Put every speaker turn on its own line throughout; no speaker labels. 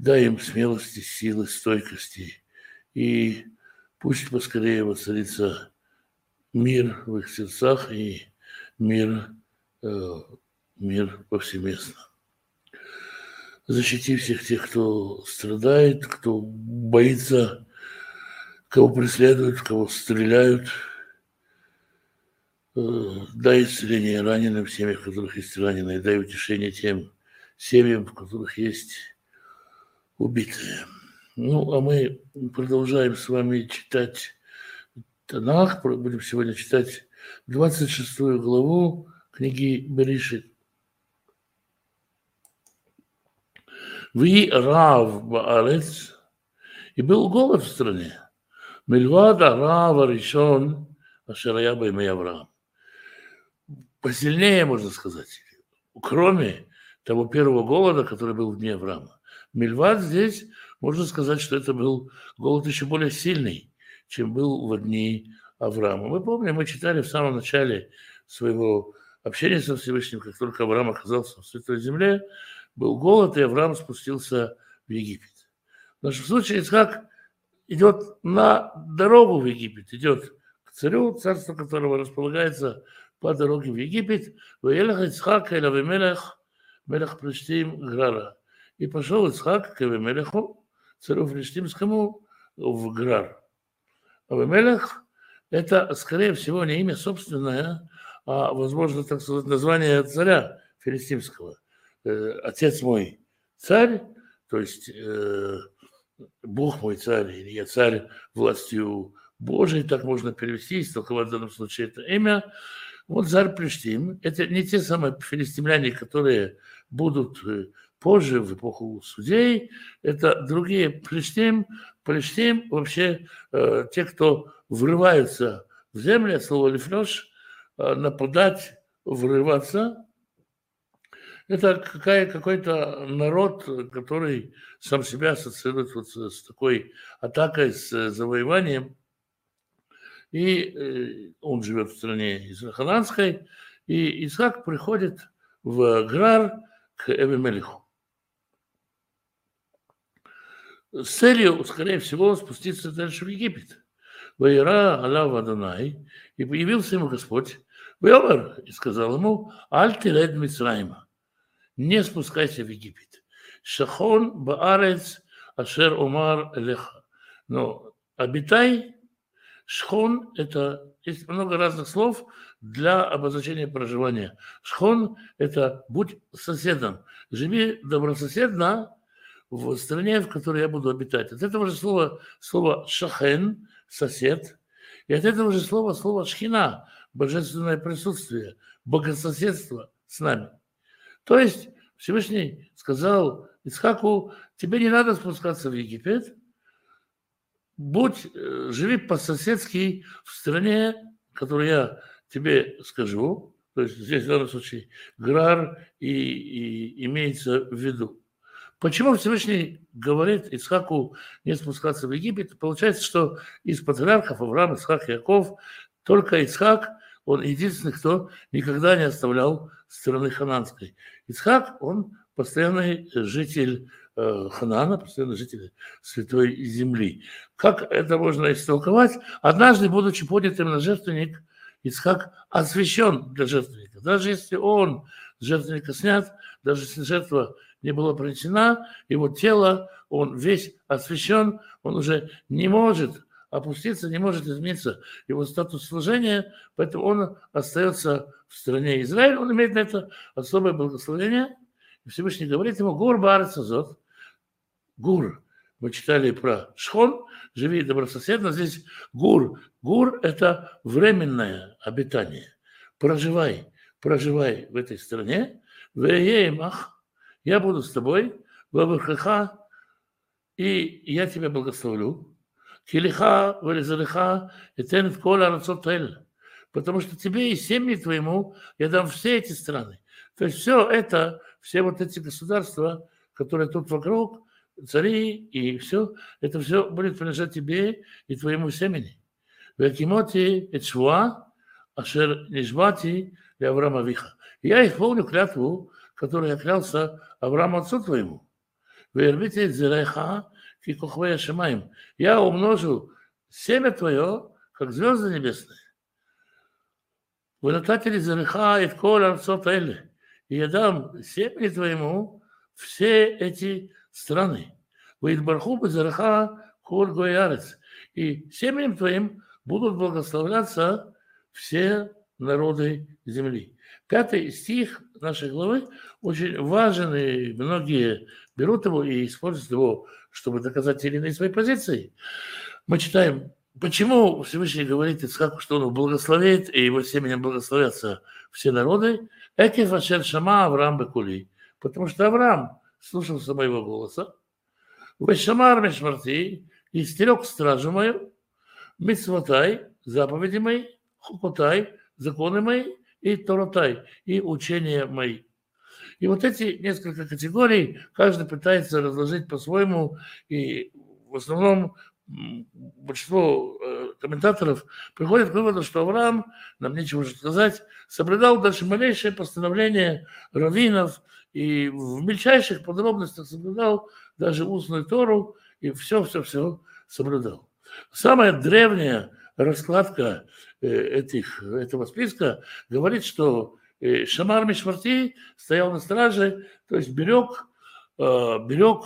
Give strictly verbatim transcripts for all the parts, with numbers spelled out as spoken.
дай им смелости, силы, стойкости, и пусть поскорее воцарится мир в их сердцах и мир, э, мир повсеместно. Защити всех тех, кто страдает, кто боится, кого преследуют, кого стреляют. Дай исцеление раненым, в семьях, в которых есть раненые. Дай утешение тем семьям, в которых есть убитые. Ну, а мы продолжаем с вами читать Танах. Будем сегодня читать двадцать шестую главу книги Берешит. Ви рав баарец, и был голод в стране. Мильвада рава решен, ашерая баймей Авраам. Посильнее, можно сказать, кроме того первого голода, который был в дни Авраама. Мильвад здесь, можно сказать, что это был голод еще более сильный, чем был в дни Авраама. Мы помним, мы читали в самом начале своего общения со Всевышним, как только Авраам оказался в Святой Земле, был голод, и Авраам спустился в Египет. В нашем случае Ицхак идет на дорогу в Египет, идет к царю, царство которого располагается по дороге в Египет. «Ваелах Ицхак эль Авимелех, мелех Плештим Грара». И пошел Ицхак к Авимелеху, царю Флештимскому, в Грар. Авимелех – это, скорее всего, не имя собственное, а, возможно, так сказать, название царя филистимского. Отец мой царь, то есть э, Бог мой царь, или я царь властью Божией, так можно перевести, истолковать в данном случае это имя. Вот царь Плештим, это не те самые филистимляне, которые будут позже, в эпоху судей, это другие Плештим. Плештим вообще э, те, кто врываются в землю, слово лифлёш, э, нападать, врываться. Это какая, какой-то народ, который сам себя ассоциирует вот с такой атакой, с завоеванием. И он живет в стране Хананской, и Ицхак приходит в Грар к Авимелеху с целью, скорее всего, спуститься дальше в Египет. «Ваира алав Адонай», и появился ему Господь, «Веомер», и сказал ему, «Аль тиред Мицраима», не спускайся в Египет. «Шахон баарец ашер омар элеха», но обитай. Шхон – это, есть много разных слов для обозначения проживания. Шхон – это будь соседом, живи добрососедно в стране, в которой я буду обитать. От этого же слова, слово шахен – сосед, и от этого же слова, слово шхина – божественное присутствие, богососедство с нами. То есть Всевышний сказал Ицхаку, тебе не надо спускаться в Египет, будь, живи по-соседски в стране, которую я тебе скажу, то есть здесь в данном случае Грар и, и имеется в виду. Почему Всевышний говорит Ицхаку не спускаться в Египет? Получается, что из патриархов Авраам, Ицхак и Яков только Ицхак, он единственный, кто никогда не оставлял страны хананской. Ицхак, он постоянный житель Ханаана, постоянный житель Святой Земли. Как это можно истолковать? Однажды, будучи поднятым на жертвенник, Ицхак освящен для жертвенника. Даже если он с жертвенника снят, даже если жертва не была принесена, его тело, он весь освящен, он уже не может опуститься, не может измениться его статус служения, поэтому он остается в стране Израиль, он имеет на это особое благословение. И Всевышний говорит ему, гур баарец азот, гур. Мы читали про Шхон, живи добрососедно, здесь гур. Гур – это временное обитание. Проживай, проживай в этой стране, веемах, я буду с тобой, вавырхаха, и я тебя благословлю. Килиха, вализалиха, этен в кола рацотель. Потому что тебе и семье твоему я дам все эти страны. То есть все это, все вот эти государства, которые тут вокруг, цари и все, это все будет принадлежать тебе и твоему семени. Векимоти эчвуа, ашер нишбати для Авраама виха. Я исполню клятву, которую я клялся Аврааму отцу твоему. «Вербите зереха ки кохвея шамаим». Я умножу семя твое, как звезды небесные. «Вынататели зереха и коль арцот эле». И я дам семени твоему все эти страны. «Ваидбарху базереха коль гоярец». И семенем твоим будут благословляться все народы земли. Пятый стих нашей главы очень важен, и многие берут его и используют его, чтобы доказать те или иные свои позиции. Мы читаем, почему Всевышний говорит Ицхаку, что он благословит, и его семенем благословятся все народы. Экев ашер шама Авраам бекули. Потому что Авраам слушался моего голоса. Вешамар мешмарти, и стерег стражу мою. Митцвотай, заповеди мои. Хукотай, законы мои. И Торотай, и учения мои. И вот эти несколько категорий каждый пытается разложить по-своему, и в основном большинство комментаторов приходят к выводу, что Авраам, нам нечего уже сказать, соблюдал даже малейшее постановление раввинов и в мельчайших подробностях соблюдал даже устную Тору и все-все-все соблюдал. Самая древняя раскладка этих, этого списка говорит, что Шамар Мишварти стоял на страже, то есть берег, берег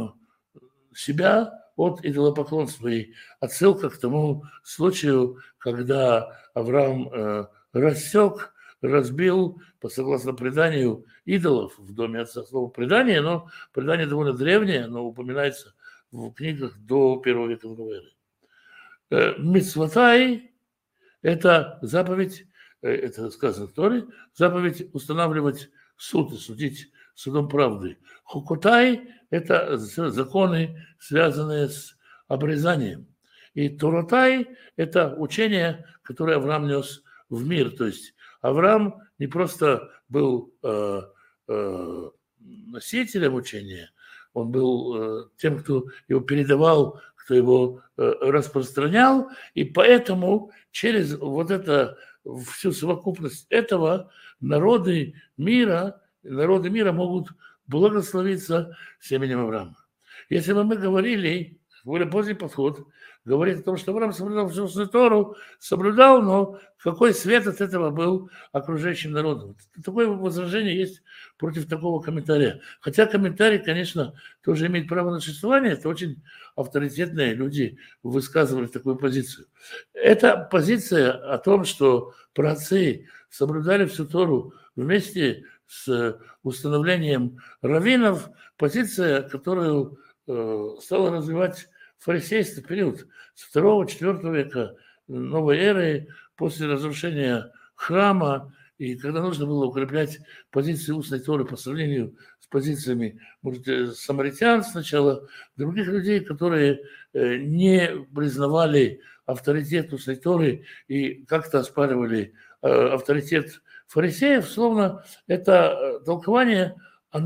себя от идолопоклонства. И отсылка к тому случаю, когда Авраам рассек, разбил, по согласно преданию, идолов в доме отца. Слово предание, но предание довольно древнее, оно упоминается в книгах до первого века новой эры. Мицватай – это заповедь, это сказано в Торе, заповедь устанавливать суд и судить судом правды. Хукотай – это законы, связанные с обрезанием. И Торотай – это учение, которое Авраам нес в мир. То есть Авраам не просто был э, э, носителем учения, он был э, тем, кто его передавал, кто его э, распространял, и поэтому через вот это, всю совокупность этого народы мира, народы мира могут благословиться семенем Авраама. Если бы мы говорили, более поздний подход говорит о том, что Авраам соблюдал всю Тору, соблюдал, но какой свет от этого был окружающим народом. Такое возражение есть против такого комментария. Хотя комментарий, конечно, тоже имеет право на существование, это очень авторитетные люди высказывали такую позицию. Эта позиция о том, что праотцы соблюдали всю Тору вместе с установлением раввинов, позиция, которую э, стала развивать фарисейский период с второго-четвёртого века новой эры, после разрушения храма, и когда нужно было укреплять позиции устной Торы по сравнению с позициями, может, самаритян сначала, других людей, которые не признавали авторитет устной Торы и как-то оспаривали авторитет фарисеев, словно это толкование,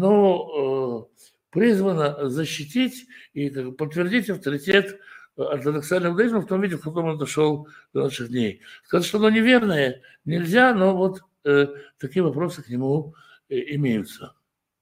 оно призвано защитить и подтвердить авторитет ортодоксального иудаизма в том виде, в каком он дошел до наших дней. Сказать, что оно неверное, нельзя, но вот э, такие вопросы к нему э, имеются.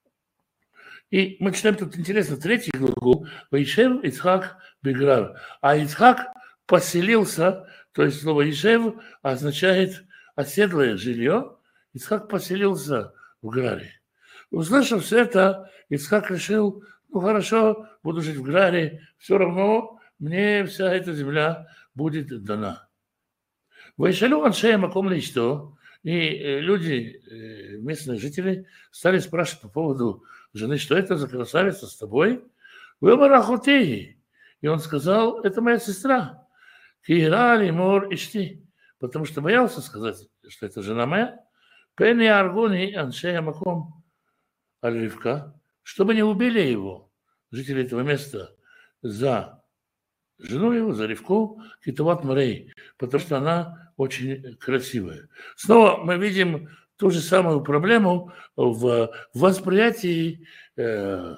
И мы читаем тут, интересно, третью главу, «Ваишев Ицхак беграр». А Ицхак поселился, то есть слово «ишев» означает оседлое жилье. Ицхак поселился в Граре. Услышав все это, Ицхак решил, ну хорошо, буду жить в Граре, все равно мне вся эта земля будет дана. Вайшалю аншея маком личто, и люди, местные жители, стали спрашивать по поводу жены, что это за красавица с тобой? Вымарахотеи. И он сказал, это моя сестра. Кира лимор ишти. Потому что боялся сказать, что это жена моя. Пени аргони аншея маком. Аль-Ривка, чтобы не убили его, жители этого места, за жену его, за Ривку, Китават Марей, потому что она очень красивая. Снова мы видим ту же самую проблему в восприятии э,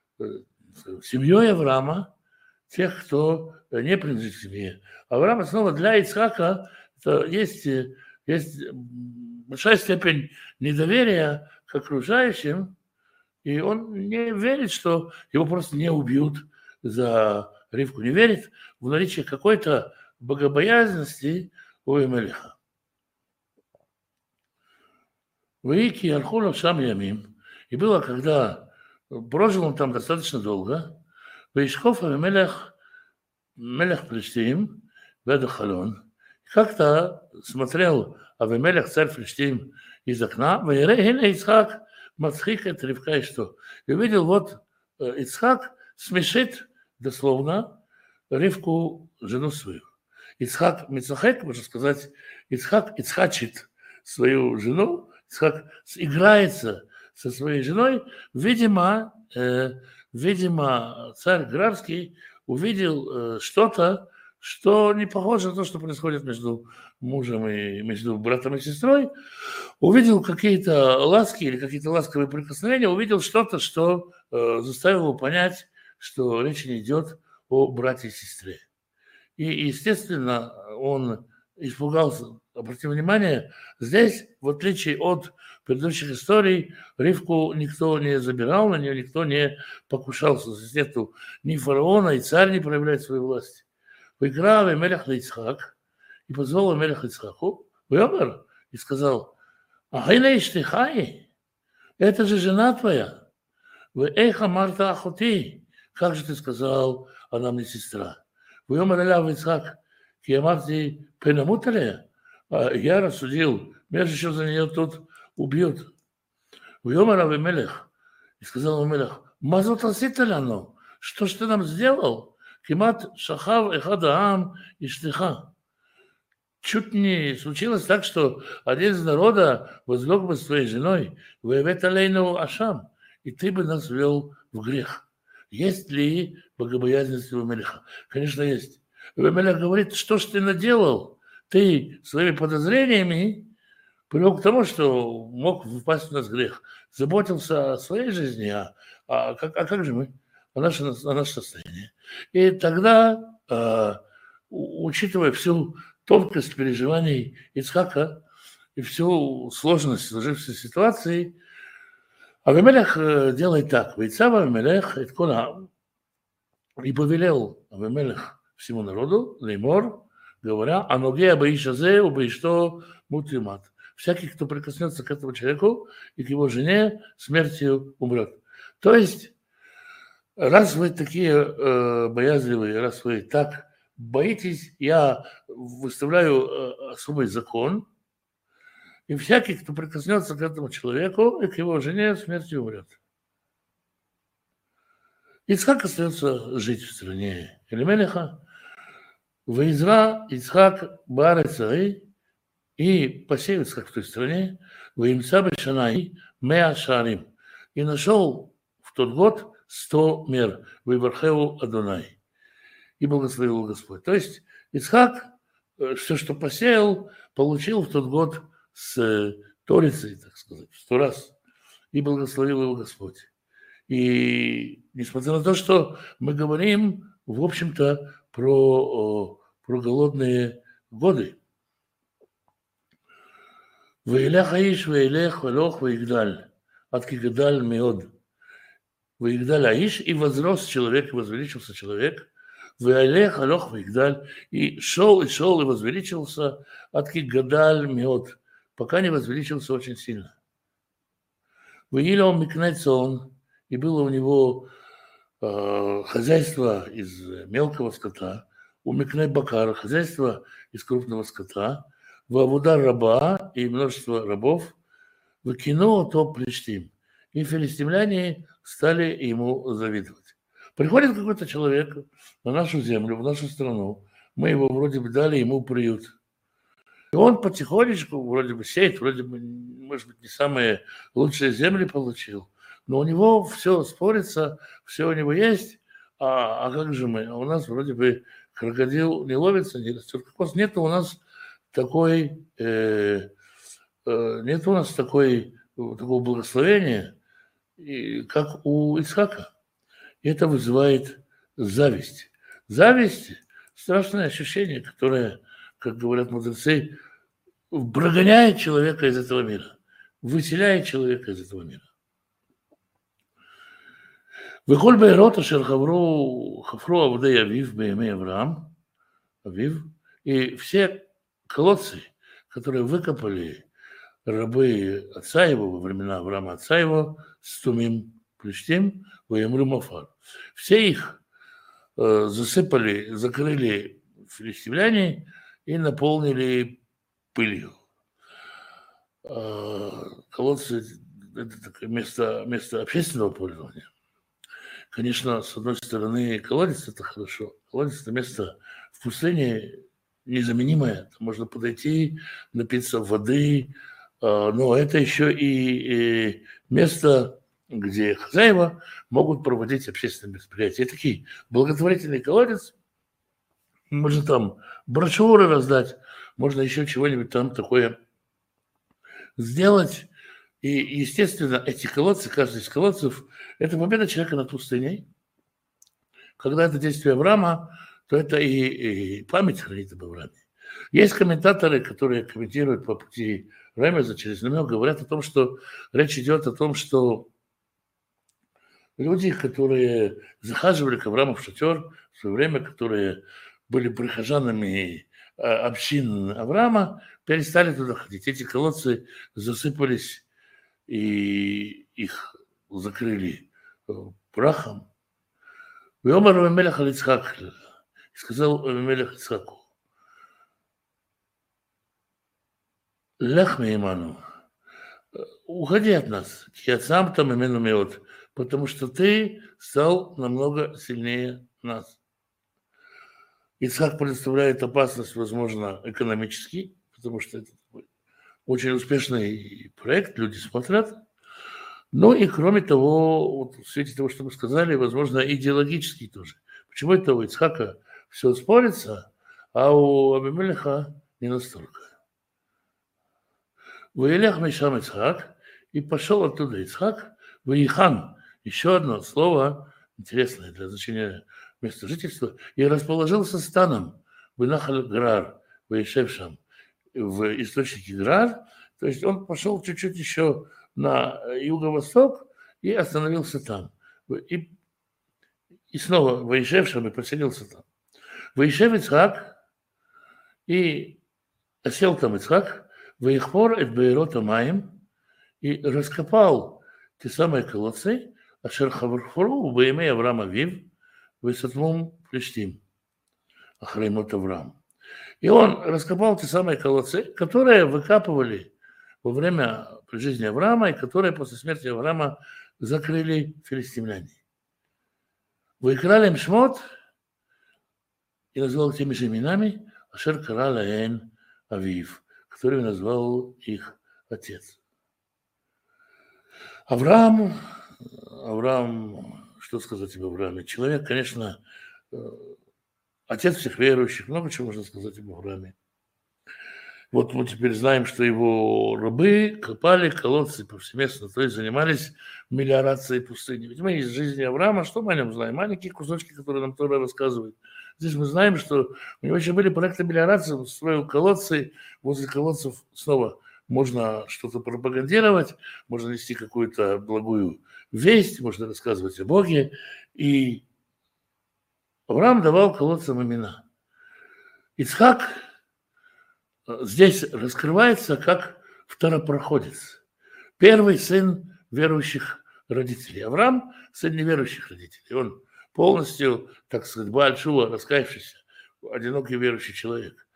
семьей Авраама, тех, кто не принадлежит к семье. Авраама снова для Ицхака это есть, есть большая степень недоверия к окружающим, И он не верит, что его просто не убьют за Ривку. Не верит в наличие какой-то богобоязненности у Авимелеха. Вики Архула сам Ямим. И было, когда прожил он там достаточно долго, Вишков Авимелех, Мелех Плештим, Веда Халон. Как-то смотрел Авимелех, царь Плештим, из окна, Ваирей Ицхак, Мацхик, это Ривка и что? И увидел, вот Ицхак смешит дословно Ривку, жену свою. Ицхак Мицахек, можно сказать, Ицхак Ицхачит свою жену, Ицхак играется со своей женой. Видимо, э, видимо, царь Грарский увидел э, что-то, что не похоже на то, что происходит между мужем и между братом и сестрой. Увидел какие-то ласки или какие-то ласковые прикосновения, увидел что-то, что э, заставило его понять, что речь не идет о брате и сестре. И, естественно, он испугался. Обратите внимание, здесь, в отличие от предыдущих историй, Ривку никто не забирал, на нее никто не покушался. Здесь нету ни фараона, и царь не проявляет свою власть. Выиграл Мелех на Ицхак, и позвал Мелех Ицхаку, Вёмер, и сказал: «Ахина иштихай, это же жена твоя. Вы эйха марта ахоти, как же ты сказал, она мне сестра. Вёмер аляв Ицхак, киямарти пенамутале, я рассудил, меня же еще за нее тут убьют. Вёмер Авимелех, и сказал Авимелех: мазот аситаляну, что ж ты нам сделал? Кимат шахав эхадаам и штиха. Чуть не случилось так, что один из народа возлег бы с твоей женой, вевет алейну ашам, и ты бы нас ввел в грех. Есть ли богобоязненность у Авимелеха? Конечно, есть. Авимелех говорит: что ж ты наделал? Ты своими подозрениями привел к тому, что мог впасть в нас грех. Заботился о своей жизни, а, а, как, а как же мы? О нашем, о нашем состоянии. И тогда, э, учитывая всю тонкость переживаний Ицхака и всю сложность сложившейся ситуации, Авимелех делает так. Вейцав Авимелех и повелел Авимелех всему народу, леймор, говоря: «Аноге абаишазе убаишто мутимат». Всякий, кто прикоснется к этому человеку и к его жене, смертью умрет. То есть, раз вы такие э, боязливые, раз вы так боитесь, я выставляю э, особый закон, и всякий, кто прикоснется к этому человеку и к его жене, смертью умрет. Ицхак остается жить в стране Элимелеха. Ваизра Ицхак Баарецаи, и посеял Ицхак в той стране, Ваимца Бешанай Меа Шарим, и нашел в тот год сто мер, Вайвархеву Адонай, и благословил Господь. То есть Ицхак все, что посеял, получил в тот год с Торицей, так сказать, в сто раз, и благословил его Господь. И несмотря на то, что мы говорим, в общем-то, про, про голодные годы. «Ваилях аиш, ваилех, валох, ваигдаль, адки гадаль меод». «Ваигдаль аиш», и возрос человек, и возвеличился человек. «Ваилех, алох, ваигдаль», и шел, и шел, и возвеличился, адки гадаль меод, пока не возвеличился очень сильно. «Ваиля он микнецон», и было у него э, хозяйство из мелкого скота, у Микней Бакара хозяйство из крупного скота, в Авудар раба и множество рабов, в кино то Плештим. И филистимляне стали ему завидовать. Приходит какой-то человек на нашу землю, в нашу страну, мы его вроде бы дали ему приют. И он потихонечку вроде бы сеет, вроде бы, может быть, не самые лучшие земли получил, но у него все спорится, все у него есть, а, а как же мы? А у нас вроде бы крокодил не ловится, не растет кокос. Нет у нас такой, э, э, нет у нас такой, такого благословения, и, как у Ицхака. И это вызывает зависть. Зависть – страшное ощущение, которое, как говорят мудрецы, прогоняет человека из этого мира, выселяет человека из этого мира. וכל בארות אשר חברו, חפרו עבודי אביו בימי אברהם, אביו, и все колодцы, которые выкопали рабы отца его во времена Авраама отца его, Стумим, Плештим, Ваемру Мафар. Все их э, засыпали, закрыли филистимляне и наполнили пылью. Э, колодцы – это такое место, место общественного пользования. Конечно, с одной стороны, колодец – это хорошо. Колодец – это место в пустыне незаменимое. Можно подойти, напиться воды, но это еще и, и место, где хозяева могут проводить общественные мероприятия. И такие благотворительный колодец, можно там брошюры раздать, можно еще чего-нибудь там такое сделать. И, естественно, эти колодцы, каждый из колодцев, это победа человека над пустыней. Когда это действие Авраама, то это и, и память хранит об Аврааме. Есть комментаторы, которые комментируют по пути Ремеза через намек, говорят о том, что речь идет о том, что люди, которые захаживали к Аврааму в шатер в свое время, которые были прихожанами общин Авраама, перестали туда ходить. Эти колодцы засыпались и их закрыли прахом. И Омар Авимелех аль-Ицхак сказал Авимелех Ицхаку: Лех мейману, уходи от нас, я сам там имену меот, потому что ты стал намного сильнее нас. Ицхак представляет опасность, возможно, экономический, потому что это очень успешный проект, люди смотрят. Ну и кроме того, вот в свете того, что мы сказали, возможно, идеологический тоже. Почему это у Ицхака все спорится, а у Авимелеха не настолько? Ваилех Мишам Ицхак, и пошел оттуда Ицхак, Ваихан, еще одно слово интересное для значения места жительства, и расположился станом Винахаль Грар, Ваишевшам, в источнике Грар, то есть он пошел чуть-чуть еще на юго-восток и остановился там. И, и снова Ваишевшам и поселился там. Ваишев Ицхак, и осел там Ицхак, Ваихпор эт бейрот амаим, и раскопал те самые колодцы, ашер хаврфору беймей Авраам авив, высотмум Плештим, ахреймот Авраам. И он раскопал те самые колодцы, которые выкапывали во время при жизни Авраама, и которые после смерти Авраама закрыли филистимляне. Выкрали им шмот и назвал теми же именами ашер кара лаэн авив, который назвал их отец. Авраам, Авраам, что сказать об Аврааме? Человек, конечно, отец всех верующих, много чего можно сказать об Аврааме. Вот мы теперь знаем, что его рабы копали колодцы повсеместно, то есть занимались мелиорацией пустыни. Ведь мы из жизни Авраама, что мы о нем знаем? Маленькие кусочки, которые нам Тора рассказывает. Здесь мы знаем, что у него еще были проекты мелиорации, он строил колодцы, возле колодцев снова можно что-то пропагандировать, можно нести какую-то благую весть, можно рассказывать о Боге. И Авраам давал колодцам имена. Ицхак здесь раскрывается как второпроходец, первый сын верующих родителей. Авраам – сын неверующих родителей. Он полностью, так сказать, Бааль Шува, раскаявшийся, одинокий верующий человек.